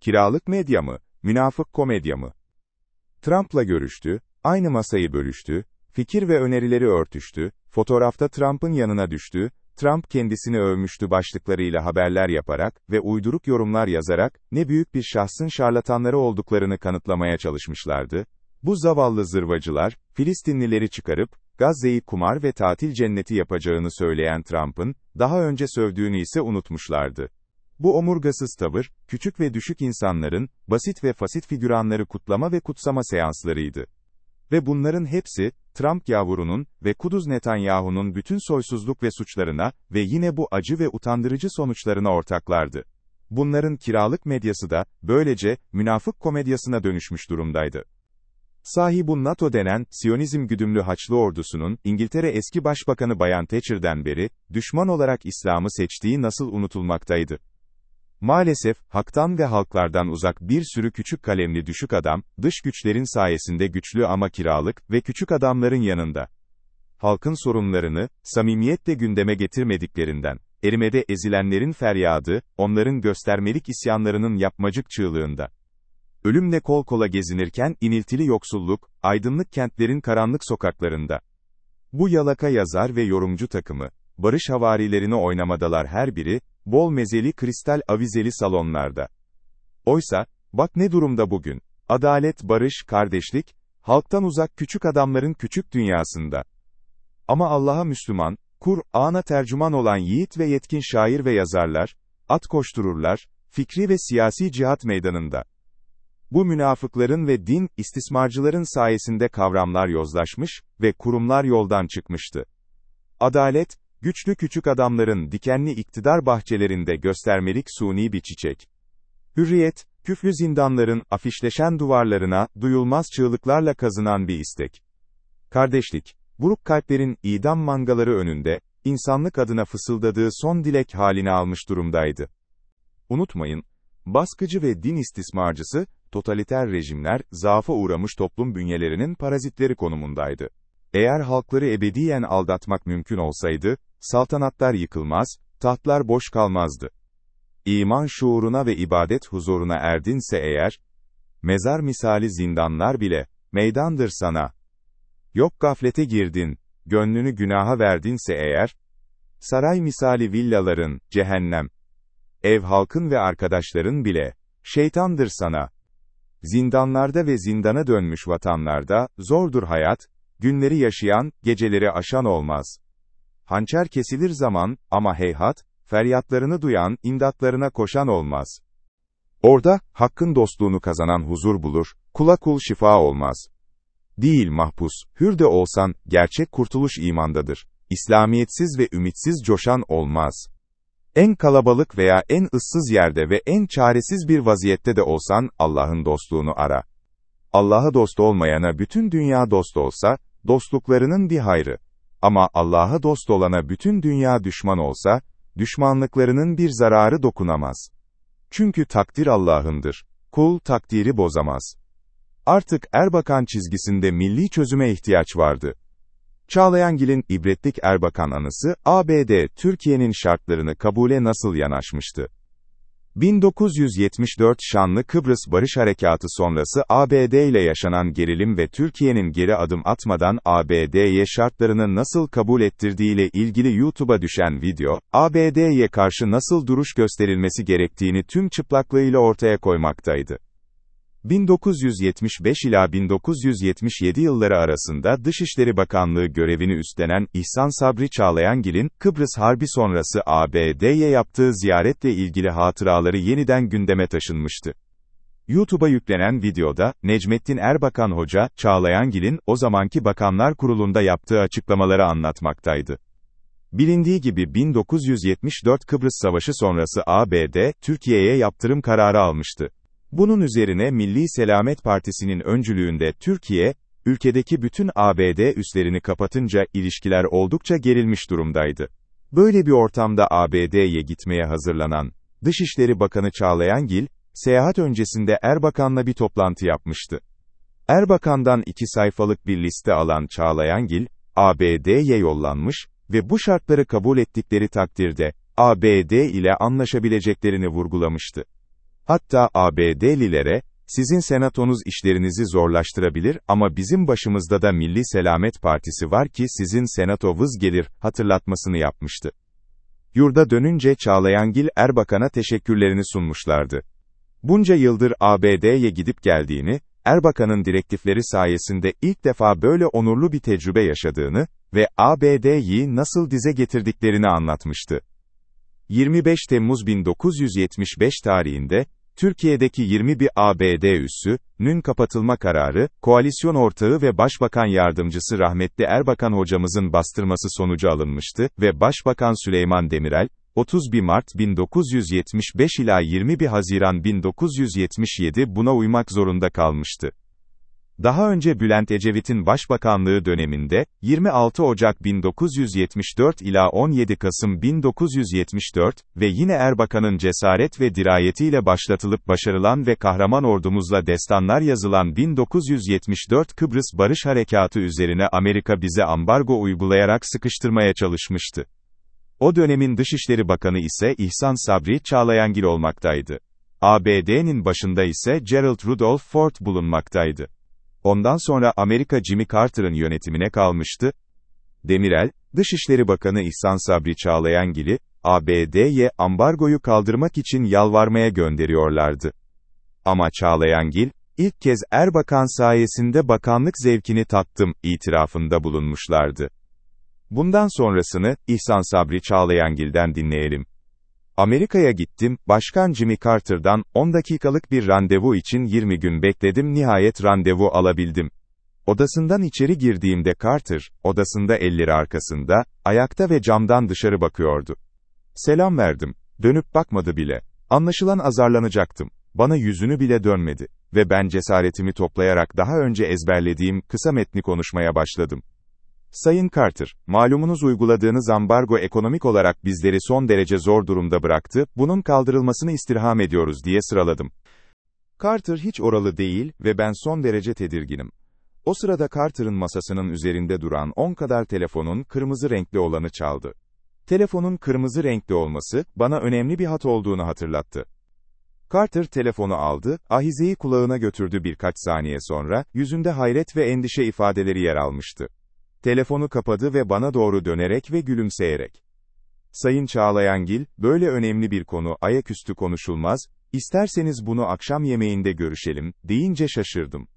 Kiralık medya mı, münafık komedya mı? Trump'la görüştü, aynı masayı bölüştü, fikir ve önerileri örtüştü, fotoğrafta Trump'ın yanına düştü, Trump kendisini övmüştü başlıklarıyla haberler yaparak ve uyduruk yorumlar yazarak, ne büyük bir şahsın şarlatanları olduklarını kanıtlamaya çalışmışlardı. Bu zavallı zırvacılar, Filistinlileri çıkarıp, Gazze'yi kumar ve tatil cenneti yapacağını söyleyen Trump'ın, daha önce sövdüğünü ise unutmuşlardı. Bu omurgasız tavır, küçük ve düşük insanların, basit ve fasit figüranları kutlama ve kutsama seanslarıydı. Ve bunların hepsi, Trump gavurunun ve Kuduz Netanyahu'nun bütün soysuzluk ve suçlarına ve yine bu acı ve utandırıcı sonuçlarına ortaklardı. Bunların kiralık medyası da, böylece, münafık komedyasına dönüşmüş durumdaydı. Sahi bu NATO denen, Siyonizm güdümlü Haçlı ordusunun, İngiltere eski başbakanı Bayan Thatcher'den beri, düşman olarak İslam'ı seçtiği nasıl unutulmaktaydı? Maalesef, haktan ve halklardan uzak bir sürü küçük kalemli düşük adam, dış güçlerin sayesinde güçlü ama kiralık ve küçük adamların yanında. Halkın sorunlarını, samimiyetle gündeme getirmediklerinden, erimede ezilenlerin feryadı, onların göstermelik isyanlarının yapmacık çığlığında. Ölümle kol kola gezinirken iniltili yoksulluk, aydınlık kentlerin karanlık sokaklarında. Bu yalaka yazar ve yorumcu takımı, barış havarilerini oynamadalar her biri, bol mezeli kristal avizeli salonlarda. Oysa, bak ne durumda bugün. Adalet, barış, kardeşlik, halktan uzak küçük adamların küçük dünyasında. Ama Allah'a Müslüman, Kur'an'a tercüman olan yiğit ve yetkin şair ve yazarlar, at koştururlar, fikri ve siyasi cihat meydanında. Bu münafıkların ve din istismarcıların sayesinde kavramlar yozlaşmış ve kurumlar yoldan çıkmıştı. Adalet, güçlü küçük adamların dikenli iktidar bahçelerinde göstermelik suni bir çiçek. Hürriyet, küflü zindanların afişleşen duvarlarına duyulmaz çığlıklarla kazınan bir istek. Kardeşlik, buruk kalplerin idam mangaları önünde, insanlık adına fısıldadığı son dilek halini almış durumdaydı. Unutmayın, baskıcı ve din istismarcısı, totaliter rejimler, zaafa uğramış toplum bünyelerinin parazitleri konumundaydı. Eğer halkları ebediyen aldatmak mümkün olsaydı, saltanatlar yıkılmaz, tahtlar boş kalmazdı. İman şuuruna ve ibadet huzuruna erdinse eğer, mezar misali zindanlar bile, meydandır sana. Yok gaflete girdin, gönlünü günaha verdinse eğer, saray misali villaların, cehennem. Ev halkın ve arkadaşların bile, şeytandır sana. Zindanlarda ve zindana dönmüş vatanlarda, zordur hayat, günleri yaşayan, geceleri aşan olmaz. Hançer kesilir zaman, ama heyhat, feryatlarını duyan, imdatlarına koşan olmaz. Orada, hakkın dostluğunu kazanan huzur bulur, kula kul şifa olmaz. Değil mahpus, hür de olsan, gerçek kurtuluş imandadır. İslamiyetsiz ve ümitsiz coşan olmaz. En kalabalık veya en ıssız yerde ve en çaresiz bir vaziyette de olsan, Allah'ın dostluğunu ara. Allah'a dost olmayana bütün dünya dost olsa, dostluklarının bir hayrı. Ama Allah'a dost olana bütün dünya düşman olsa, düşmanlıklarının bir zararı dokunamaz. Çünkü takdir Allah'ındır. Kul takdiri bozamaz. Artık Erbakan çizgisinde milli çözüme ihtiyaç vardı. Çağlayangil'in ibretlik Erbakan anısı, ABD, Türkiye'nin şartlarını kabule nasıl yanaşmıştı? 1974 Şanlı Kıbrıs Barış Harekatı sonrası ABD ile yaşanan gerilim ve Türkiye'nin geri adım atmadan ABD'ye şartlarını nasıl kabul ettirdiğiyle ilgili YouTube'a düşen video, ABD'ye karşı nasıl duruş gösterilmesi gerektiğini tüm çıplaklığıyla ortaya koymaktaydı. 1975 ila 1977 yılları arasında Dışişleri Bakanlığı görevini üstlenen İhsan Sabri Çağlayangil'in, Kıbrıs Harbi sonrası ABD'ye yaptığı ziyaretle ilgili hatıraları yeniden gündeme taşınmıştı. YouTube'a yüklenen videoda, Necmettin Erbakan Hoca, Çağlayangil'in, o zamanki Bakanlar Kurulu'nda yaptığı açıklamaları anlatmaktaydı. Bilindiği gibi 1974 Kıbrıs Savaşı sonrası ABD, Türkiye'ye yaptırım kararı almıştı. Bunun üzerine Milli Selamet Partisi'nin öncülüğünde Türkiye, ülkedeki bütün ABD üslerini kapatınca ilişkiler oldukça gerilmiş durumdaydı. Böyle bir ortamda ABD'ye gitmeye hazırlanan Dışişleri Bakanı Çağlayangil, seyahat öncesinde Erbakan'la bir toplantı yapmıştı. Erbakan'dan 2 sayfalık bir liste alan Çağlayangil, ABD'ye yollanmış ve bu şartları kabul ettikleri takdirde, ABD ile anlaşabileceklerini vurgulamıştı. Hatta ABD'lilere, sizin senatonuz işlerinizi zorlaştırabilir ama bizim başımızda da Milli Selamet Partisi var ki sizin senato vız gelir, hatırlatmasını yapmıştı. Yurda dönünce Çağlayangil Erbakan'a teşekkürlerini sunmuşlardı. Bunca yıldır ABD'ye gidip geldiğini, Erbakan'ın direktifleri sayesinde ilk defa böyle onurlu bir tecrübe yaşadığını ve ABD'yi nasıl dize getirdiklerini anlatmıştı. 25 Temmuz 1975 tarihinde, Türkiye'deki 21 ABD üssünün kapatılma kararı, koalisyon ortağı ve Başbakan Yardımcısı rahmetli Erbakan hocamızın bastırması sonucu alınmıştı ve Başbakan Süleyman Demirel, 31 Mart 1975 ila 21 Haziran 1977 buna uymak zorunda kalmıştı. Daha önce Bülent Ecevit'in başbakanlığı döneminde, 26 Ocak 1974 ila 17 Kasım 1974 ve yine Erbakan'ın cesaret ve dirayetiyle başlatılıp başarılan ve kahraman ordumuzla destanlar yazılan 1974 Kıbrıs Barış Harekatı üzerine Amerika bize ambargo uygulayarak sıkıştırmaya çalışmıştı. O dönemin Dışişleri Bakanı ise İhsan Sabri Çağlayangil olmaktaydı. ABD'nin başında ise Gerald Rudolph Ford bulunmaktaydı. Ondan sonra Amerika Jimmy Carter'ın yönetimine kalmıştı. Demirel, Dışişleri Bakanı İhsan Sabri Çağlayangil'i, ABD'ye ambargoyu kaldırmak için yalvarmaya gönderiyorlardı. Ama Çağlayangil, ilk kez Erbakan sayesinde bakanlık zevkini tattım, itirafında bulunmuşlardı. Bundan sonrasını, İhsan Sabri Çağlayangil'den dinleyelim. Amerika'ya gittim, Başkan Jimmy Carter'dan 10 dakikalık bir randevu için 20 gün bekledim, nihayet randevu alabildim. Odasından içeri girdiğimde Carter, odasında elleri arkasında, ayakta ve camdan dışarı bakıyordu. Selam verdim, dönüp bakmadı bile. Anlaşılan azarlanacaktım. Bana yüzünü bile dönmedi. Ve ben cesaretimi toplayarak daha önce ezberlediğim kısa metni konuşmaya başladım. Sayın Carter, malumunuz uyguladığınız ambargo ekonomik olarak bizleri son derece zor durumda bıraktı, bunun kaldırılmasını istirham ediyoruz diye sıraladım. Carter hiç oralı değil ve ben son derece tedirginim. O sırada Carter'ın masasının üzerinde duran 10 kadar telefonun kırmızı renkli olanı çaldı. Telefonun kırmızı renkli olması, bana önemli bir hat olduğunu hatırlattı. Carter telefonu aldı, ahizeyi kulağına götürdü birkaç saniye sonra, yüzünde hayret ve endişe ifadeleri yer almıştı. Telefonu kapadı ve bana doğru dönerek ve gülümseyerek. Sayın Çağlayangil, böyle önemli bir konu ayaküstü konuşulmaz, isterseniz bunu akşam yemeğinde görüşelim, deyince şaşırdım.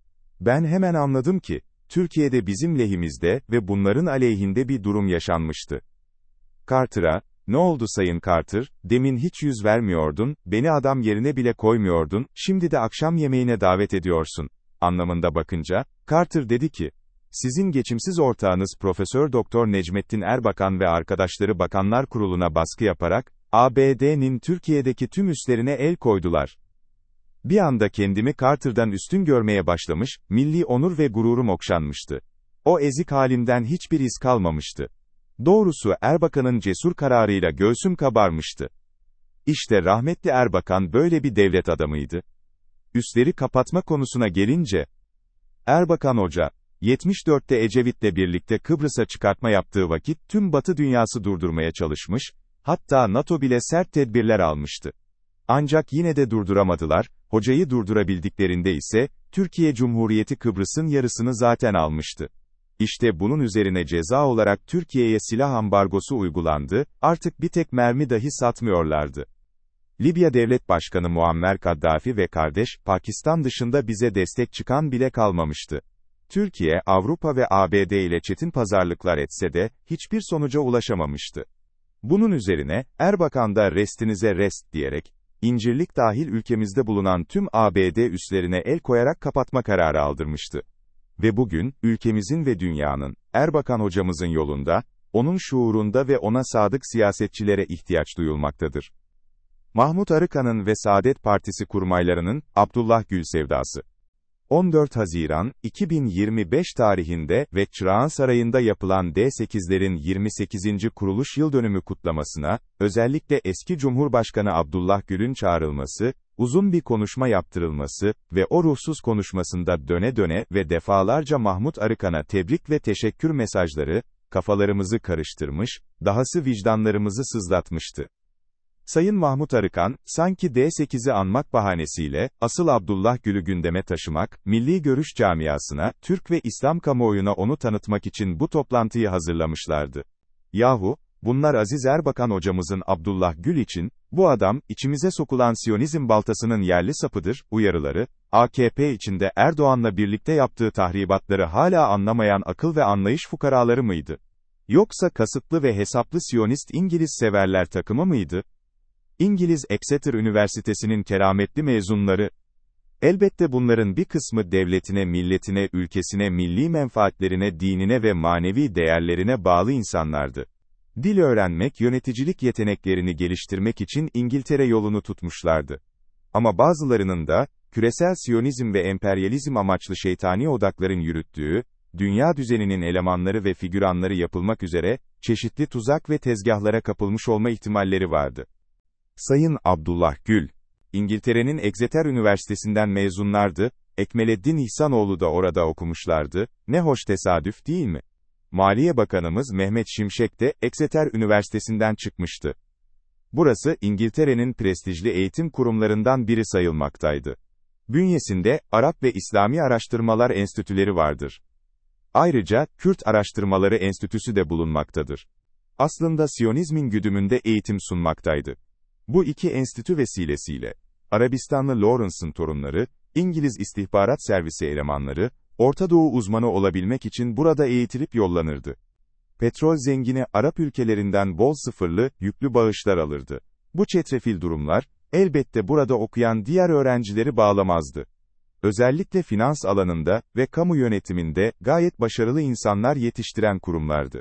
Ben hemen anladım ki, Türkiye'de bizim lehimizde ve bunların aleyhinde bir durum yaşanmıştı. Carter'a, ne oldu Sayın Carter, demin hiç yüz vermiyordun, beni adam yerine bile koymuyordun, şimdi de akşam yemeğine davet ediyorsun, anlamında bakınca, Carter dedi ki, sizin geçimsiz ortağınız Profesör Doktor Necmettin Erbakan ve arkadaşları Bakanlar Kurulu'na baskı yaparak, ABD'nin Türkiye'deki tüm üslerine el koydular. Bir anda kendimi Carter'dan üstün görmeye başlamış, milli onur ve gururum okşanmıştı. O ezik halimden hiçbir iz kalmamıştı. Doğrusu Erbakan'ın cesur kararıyla göğsüm kabarmıştı. İşte rahmetli Erbakan böyle bir devlet adamıydı. Üsleri kapatma konusuna gelince, Erbakan Hoca, 74'te Ecevit'le birlikte Kıbrıs'a çıkartma yaptığı vakit tüm Batı dünyası durdurmaya çalışmış, hatta NATO bile sert tedbirler almıştı. Ancak yine de durduramadılar, hocayı durdurabildiklerinde ise, Türkiye Cumhuriyeti Kıbrıs'ın yarısını zaten almıştı. İşte bunun üzerine ceza olarak Türkiye'ye silah ambargosu uygulandı, artık bir tek mermi dahi satmıyorlardı. Libya Devlet Başkanı Muammer Kaddafi ve kardeş, Pakistan dışında bize destek çıkan bile kalmamıştı. Türkiye, Avrupa ve ABD ile çetin pazarlıklar etse de, hiçbir sonuca ulaşamamıştı. Bunun üzerine, Erbakan da restinize rest diyerek, İncirlik dahil ülkemizde bulunan tüm ABD üslerine el koyarak kapatma kararı aldırmıştı. Ve bugün, ülkemizin ve dünyanın, Erbakan hocamızın yolunda, onun şuurunda ve ona sadık siyasetçilere ihtiyaç duyulmaktadır. Mahmut Arıkan'ın ve Saadet Partisi kurmaylarının, Abdullah Gül sevdası. 14 Haziran 2025 tarihinde ve Çırağan Sarayı'nda yapılan D8'lerin 28. kuruluş yıldönümü kutlamasına, özellikle eski Cumhurbaşkanı Abdullah Gül'ün çağrılması, uzun bir konuşma yaptırılması ve o ruhsuz konuşmasında döne döne ve defalarca Mahmut Arıkan'a tebrik ve teşekkür mesajları, kafalarımızı karıştırmış, dahası vicdanlarımızı sızlatmıştı. Sayın Mahmut Arıkan, sanki D8'i anmak bahanesiyle, asıl Abdullah Gül'ü gündeme taşımak, milli görüş camiasına, Türk ve İslam kamuoyuna onu tanıtmak için bu toplantıyı hazırlamışlardı. Yahu, bunlar Aziz Erbakan hocamızın Abdullah Gül için, bu adam, içimize sokulan Siyonizm baltasının yerli sapıdır, uyarıları, AKP içinde Erdoğan'la birlikte yaptığı tahribatları hala anlamayan akıl ve anlayış fukaraları mıydı? Yoksa kasıtlı ve hesaplı Siyonist İngiliz severler takımı mıydı? İngiliz Exeter Üniversitesi'nin kerametli mezunları, elbette bunların bir kısmı devletine, milletine, ülkesine, milli menfaatlerine, dinine ve manevi değerlerine bağlı insanlardı. Dil öğrenmek, yöneticilik yeteneklerini geliştirmek için İngiltere yolunu tutmuşlardı. Ama bazılarının da, küresel Siyonizm ve emperyalizm amaçlı şeytani odakların yürüttüğü, dünya düzeninin elemanları ve figüranları yapılmak üzere, çeşitli tuzak ve tezgahlara kapılmış olma ihtimalleri vardı. Sayın Abdullah Gül, İngiltere'nin Exeter Üniversitesi'nden mezunlardı, Ekmeleddin İhsanoğlu da orada okumuşlardı, ne hoş tesadüf değil mi? Maliye Bakanımız Mehmet Şimşek de Exeter Üniversitesi'nden çıkmıştı. Burası, İngiltere'nin prestijli eğitim kurumlarından biri sayılmaktaydı. Bünyesinde, Arap ve İslami Araştırmalar Enstitüleri vardır. Ayrıca, Kürt Araştırmaları Enstitüsü de bulunmaktadır. Aslında Siyonizmin güdümünde eğitim sunmaktaydı. Bu iki enstitü vesilesiyle, Arabistanlı Lawrence'ın torunları, İngiliz istihbarat servisi elemanları, Orta Doğu uzmanı olabilmek için burada eğitilip yollanırdı. Petrol zengini Arap ülkelerinden bol sıfırlı, yüklü bağışlar alırdı. Bu çetrefil durumlar, elbette burada okuyan diğer öğrencileri bağlamazdı. Özellikle finans alanında ve kamu yönetiminde gayet başarılı insanlar yetiştiren kurumlardı.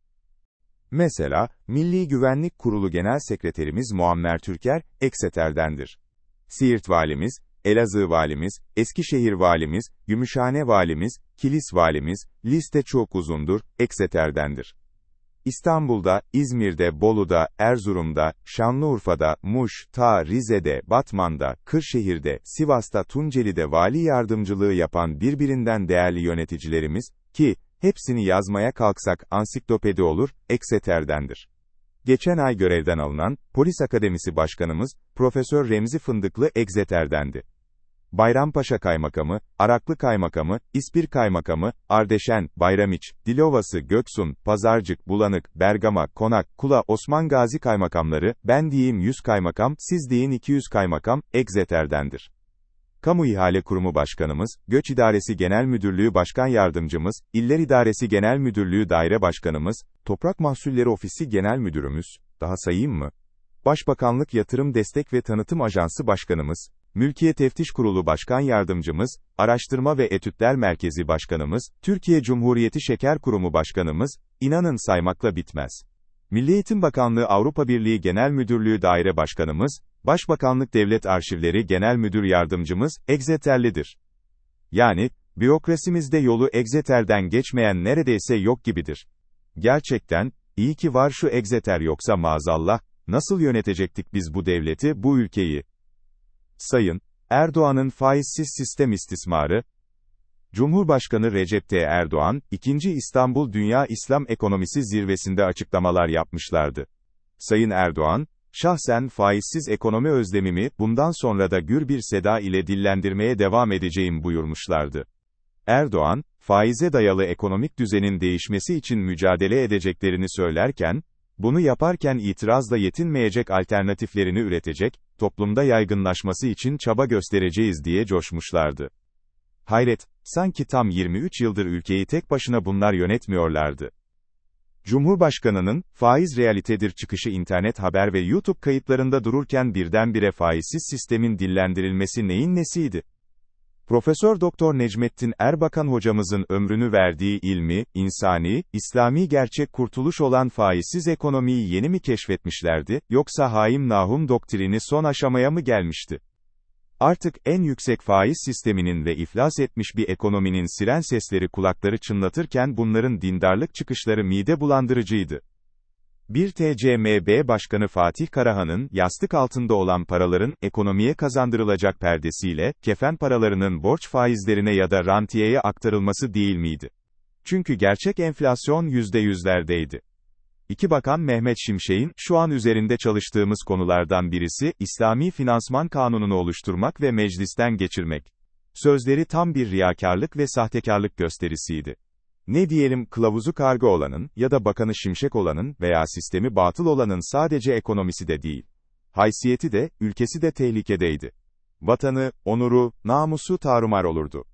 Mesela, Milli Güvenlik Kurulu Genel Sekreterimiz Muammer Türker, Exeter'dendir. Siirt Valimiz, Elazığ Valimiz, Eskişehir Valimiz, Gümüşhane Valimiz, Kilis Valimiz, liste çok uzundur, Exeter'dendir. İstanbul'da, İzmir'de, Bolu'da, Erzurum'da, Şanlıurfa'da, Muş, Rize'de, Batman'da, Kırşehir'de, Sivas'ta, Tunceli'de vali yardımcılığı yapan birbirinden değerli yöneticilerimiz, ki, hepsini yazmaya kalksak ansiklopedi olur, Exeter'dendir. Geçen ay görevden alınan, Polis Akademisi Başkanımız, Profesör Remzi Fındıklı Exeter'dendi. Bayrampaşa Kaymakamı, Araklı Kaymakamı, İspir Kaymakamı, Ardeşen, Bayramiç, Dilovası, Göksun, Pazarcık, Bulanık, Bergama, Konak, Kula, Osman Gazi Kaymakamları, ben diyeyim 100 kaymakam, siz deyin 200 kaymakam, Exeter'dendir. Kamu İhale Kurumu Başkanımız, Göç İdaresi Genel Müdürlüğü Başkan Yardımcımız, İller İdaresi Genel Müdürlüğü Daire Başkanımız, Toprak Mahsulleri Ofisi Genel Müdürümüz, daha sayayım mı? Başbakanlık Yatırım Destek ve Tanıtım Ajansı Başkanımız, Mülkiye Teftiş Kurulu Başkan Yardımcımız, Araştırma ve Etütler Merkezi Başkanımız, Türkiye Cumhuriyeti Şeker Kurumu Başkanımız, inanın saymakla bitmez. Milli Eğitim Bakanlığı Avrupa Birliği Genel Müdürlüğü Daire Başkanımız, Başbakanlık Devlet Arşivleri Genel Müdür Yardımcımız, Exeter'lidir. Yani, bürokrasimizde yolu Exeter'den geçmeyen neredeyse yok gibidir. Gerçekten, iyi ki var şu Exeter yoksa maazallah, nasıl yönetecektik biz bu devleti, bu ülkeyi? Sayın Erdoğan'ın faizsiz sistem istismarı, Cumhurbaşkanı Recep Tayyip Erdoğan, 2. İstanbul Dünya İslam Ekonomisi Zirvesi'nde açıklamalar yapmışlardı. Sayın Erdoğan, şahsen faizsiz ekonomi özlemimi, bundan sonra da gür bir seda ile dillendirmeye devam edeceğim buyurmuşlardı. Erdoğan, faize dayalı ekonomik düzenin değişmesi için mücadele edeceklerini söylerken, bunu yaparken itirazla yetinmeyecek alternatiflerini üretecek, toplumda yaygınlaşması için çaba göstereceğiz diye coşmuşlardı. Hayret, sanki tam 23 yıldır ülkeyi tek başına bunlar yönetmiyorlardı. Cumhurbaşkanının, faiz realitedir çıkışı internet haber ve YouTube kayıtlarında dururken birdenbire faizsiz sistemin dillendirilmesi neyin nesiydi? Profesör Doktor Necmettin Erbakan hocamızın ömrünü verdiği ilmi, insani, İslami gerçek kurtuluş olan faizsiz ekonomiyi yeni mi keşfetmişlerdi, yoksa Haim Nahum doktrini son aşamaya mı gelmişti? Artık en yüksek faiz sisteminin ve iflas etmiş bir ekonominin siren sesleri kulakları çınlatırken bunların dindarlık çıkışları mide bulandırıcıydı. Bir TCMB Başkanı Fatih Karahan'ın, yastık altında olan paraların, ekonomiye kazandırılacak perdesiyle, kefen paralarının borç faizlerine ya da rantiyeye aktarılması değil miydi? Çünkü gerçek enflasyon %100'lerdeydi. İki Bakan Mehmet Şimşek'in, şu an üzerinde çalıştığımız konulardan birisi, İslami Finansman Kanunu'nu oluşturmak ve meclisten geçirmek. Sözleri tam bir riyakarlık ve sahtekarlık gösterisiydi. Ne diyelim, kılavuzu karga olanın, ya da bakanı Şimşek olanın veya sistemi batıl olanın sadece ekonomisi de değil. Haysiyeti de, ülkesi de tehlikedeydi. Vatanı, onuru, namusu tarumar olurdu.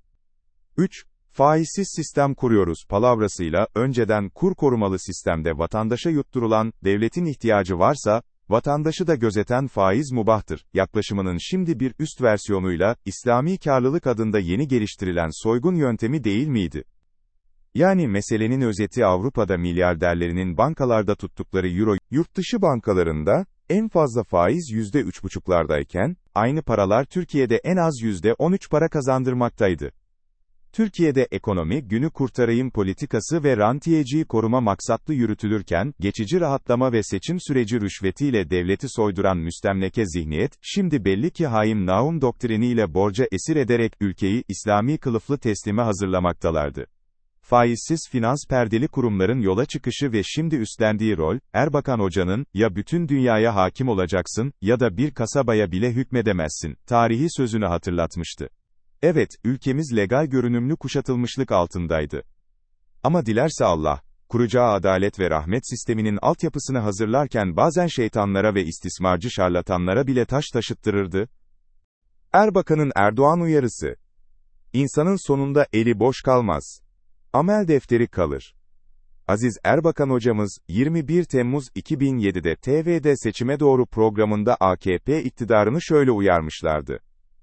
3. Faizsiz sistem kuruyoruz palavrasıyla, önceden kur korumalı sistemde vatandaşa yutturulan, devletin ihtiyacı varsa, vatandaşı da gözeten faiz mubahtır, yaklaşımının şimdi bir üst versiyonuyla, İslami karlılık adında yeni geliştirilen soygun yöntemi değil miydi? Yani meselenin özeti Avrupa'da milyarderlerinin bankalarda tuttukları euro, yurtdışı bankalarında, en fazla faiz %3,5'lardayken, aynı paralar Türkiye'de en az %13 para kazandırmaktaydı. Türkiye'de ekonomi, günü kurtarayım politikası ve rantiyeciyi koruma maksatlı yürütülürken, geçici rahatlama ve seçim süreci rüşvetiyle devleti soyduran müstemleke zihniyet, şimdi belli ki Haim Naum doktriniyle borca esir ederek ülkeyi, İslami kılıflı teslime hazırlamaktalardı. Faizsiz finans perdeli kurumların yola çıkışı ve şimdi üstlendiği rol, Erbakan Hoca'nın, ya bütün dünyaya hakim olacaksın, ya da bir kasabaya bile hükmedemezsin, tarihi sözünü hatırlatmıştı. Evet, ülkemiz legal görünümlü kuşatılmışlık altındaydı. Ama dilerse Allah, kuracağı adalet ve rahmet sisteminin altyapısını hazırlarken bazen şeytanlara ve istismarcı şarlatanlara bile taş taşıttırırdı. Erbakan'ın Erdoğan uyarısı. İnsanın sonunda eli boş kalmaz. Amel defteri kalır. Aziz Erbakan hocamız, 21 Temmuz 2007'de TV'de Seçime Doğru programında AKP iktidarını şöyle uyarmışlardı.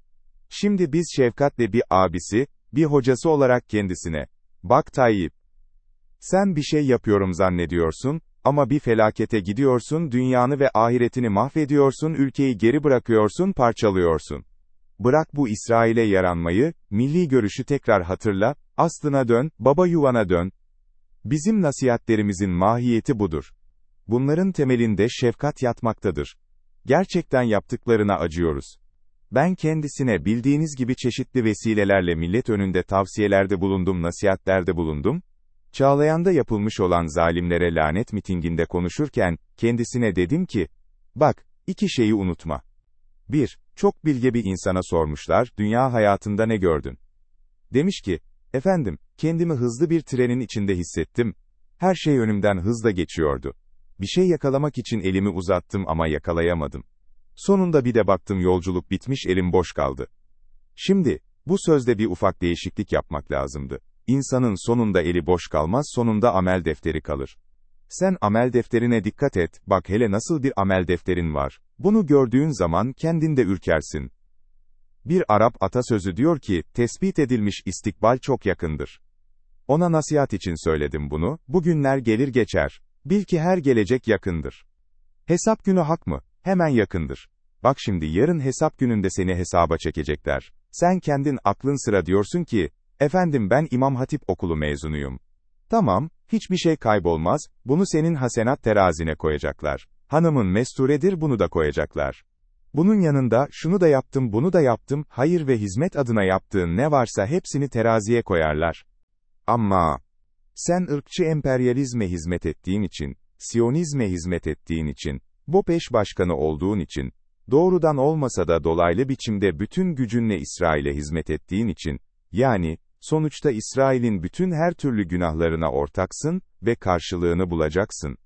Şimdi biz şefkatle bir abisi, bir hocası olarak kendisine, bak Tayyip, sen bir şey yapıyorum zannediyorsun, ama bir felakete gidiyorsun, dünyanı ve ahiretini mahvediyorsun, ülkeyi geri bırakıyorsun, parçalıyorsun. Bırak bu İsrail'e yaranmayı, milli görüşü tekrar hatırla, aslına dön, baba yuvana dön. Bizim nasihatlerimizin mahiyeti budur. Bunların temelinde şefkat yatmaktadır. Gerçekten yaptıklarına acıyoruz. Ben kendisine bildiğiniz gibi çeşitli vesilelerle millet önünde tavsiyelerde bulundum, nasihatlerde bulundum. Çağlayan'da yapılmış olan zalimlere lanet mitinginde konuşurken, kendisine dedim ki, bak, iki şeyi unutma. 1. Çok bilge bir insana sormuşlar, dünya hayatında ne gördün? Demiş ki, efendim, kendimi hızlı bir trenin içinde hissettim. Her şey önümden hızla geçiyordu. Bir şey yakalamak için elimi uzattım ama yakalayamadım. Sonunda bir de baktım yolculuk bitmiş, elim boş kaldı. Şimdi, bu sözde bir ufak değişiklik yapmak lazımdı. İnsanın sonunda eli boş kalmaz, sonunda amel defteri kalır. Sen amel defterine dikkat et, bak hele nasıl bir amel defterin var. Bunu gördüğün zaman kendin de ürkersin. Bir Arap atasözü diyor ki, tespit edilmiş istikbal çok yakındır. Ona nasihat için söyledim bunu, bugünler gelir geçer. Bil ki her gelecek yakındır. Hesap günü hak mı? Hemen yakındır. Bak şimdi yarın hesap gününde seni hesaba çekecekler. Sen kendin aklın sıra diyorsun ki, efendim ben İmam Hatip okulu mezunuyum. Tamam, hiçbir şey kaybolmaz, bunu senin hasenat terazine koyacaklar. Hanımın mesturedir, bunu da koyacaklar. Bunun yanında, şunu da yaptım, bunu da yaptım, hayır ve hizmet adına yaptığın ne varsa hepsini teraziye koyarlar. Ama, sen ırkçı emperyalizme hizmet ettiğin için, Siyonizme hizmet ettiğin için, BOPEŞ başkanı olduğun için, doğrudan olmasa da dolaylı biçimde bütün gücünle İsrail'e hizmet ettiğin için, yani, sonuçta İsrail'in bütün her türlü günahlarına ortaksın ve karşılığını bulacaksın.